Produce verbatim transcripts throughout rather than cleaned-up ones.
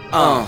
А.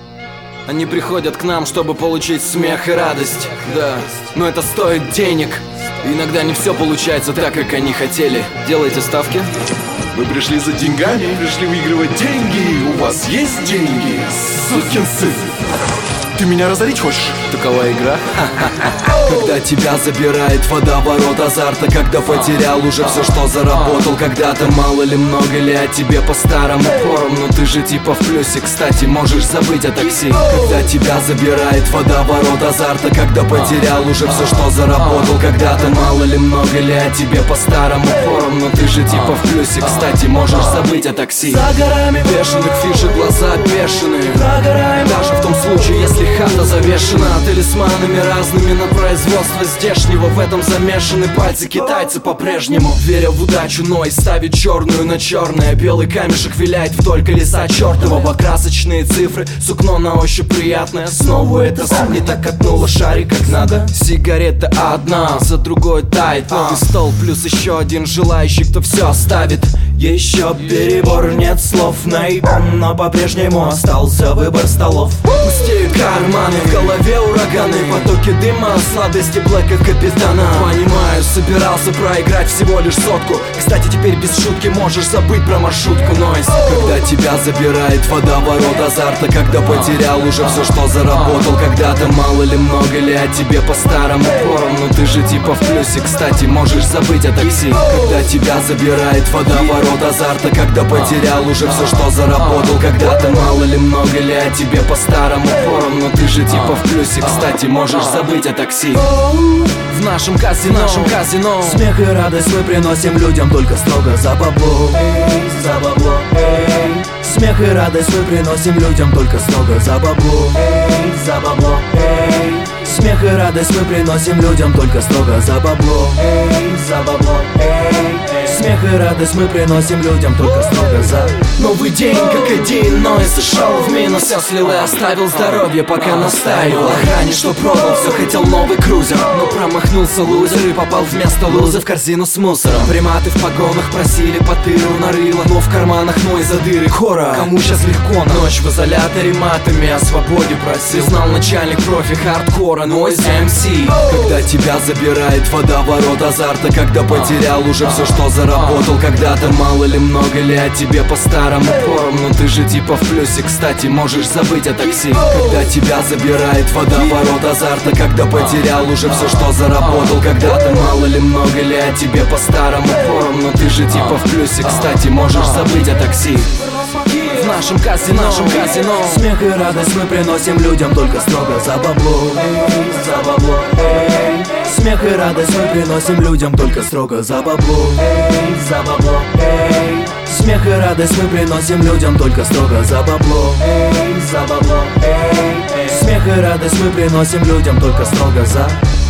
Они приходят к нам, чтобы получить смех и радость. Да, но это стоит денег. Иногда не все получается так, как они хотели. Делайте ставки. Вы пришли за деньгами, пришли выигрывать деньги. У вас есть деньги, сукин сын. Ты меня разорить хочешь? Такова игра. Когда тебя забирает водоворот азарта, когда потерял уже все, что заработал когда-то. Мало ли, много ли о тебе по-старому пором, но ты же типа в плюсе. Кстати, можешь забыть о такси. Когда тебя забирает водоворот азарта, когда потерял уже все, что заработал когда-то. Мало ли, много ли о тебе по-старому пором, но ты же типа в плюсе. Кстати, можешь забыть о такси. За горами бешеных фишек глаза бешеные. Прогораем даже в том случае, если хата завешена талисманами разными на производство здешнего. В этом замешаны пальцы китайцы по-прежнему. Веря в удачу, но и ставит черную на черное. Белый камешек виляет вдоль колеса чертового. Красочные цифры, сукно на ощупь приятное. Снова это не так катнуло шарик как надо. Сигарета одна за другой тает. Новый стол плюс еще один желающий, кто все оставит. Еще перебор, нет слов, наебан, но по-прежнему остался выбор столов. Пустеют карманы, в голове ураганы, потоки дыма, сладости блэка капитана. Понимаю, собирался проиграть всего лишь сотку. Кстати, теперь без шутки можешь забыть про маршрутку. Нойс, когда тебя забирает водоворот азарта, когда потерял уже все, что заработал когда-то. Мало ли, много ли о тебе по-старому пором, но ты же типа в плюсе. Кстати, можешь забыть о такси. Когда тебя забирает водоворот азарта, когда потерял уже все, что заработал когда-то. Мало ли, много ли о тебе по-старому пором, но ты же типа в плюсе. Кстати, можешь забыть о такси. В нашем казино, в нашем казино смех и радость мы приносим людям только строго за бабло. Эй, за бабло, эй. Смех и радость мы приносим людям только строго за бабло. Эй, за бабло, эй. Смех и радость мы приносим людям только строго за бабло. Эй, за бабло, эй. Смех и радость мы приносим людям только строго за. Новый день как один, но и сошел в минус. Все слил и оставил здоровье, пока настаивал. Охране, что продал, все хотел новый крузер, но промахнулся лузер и попал вместо лузы в корзину с мусором. Приматы в погонах просили по тыру на рыло, но в карманах мой за дыры хора. Кому сейчас легко, ночь в изоляторе матами о свободе просил. Знал начальник профи хардкора, Noise эм си. Когда тебя забирает водоворот азарта, когда потерял уже все, что заработал когда-то. Мало ли, много ли о тебе по-старому пором, но ты же типа в плюсе. Кстати, можешь забыть о такси. Когда тебя забирает водоворот азарта, когда потерял уже все, что заработал когда-то. Мало ли, много ли о тебе по-старому пором, но ты же типа в плюсе. Кстати, можешь забыть о такси. В нашем казино, в нашем казино смех и радость мы приносим людям только строго за бабло. Эй, за бабло, эй. Смех и радость мы приносим людям только строго за бабло. Эй, за бабло, эй. Смех и радость мы приносим людям только строго за бабло. Эй, за бабло, эй. Смех и радость мы приносим людям только строго за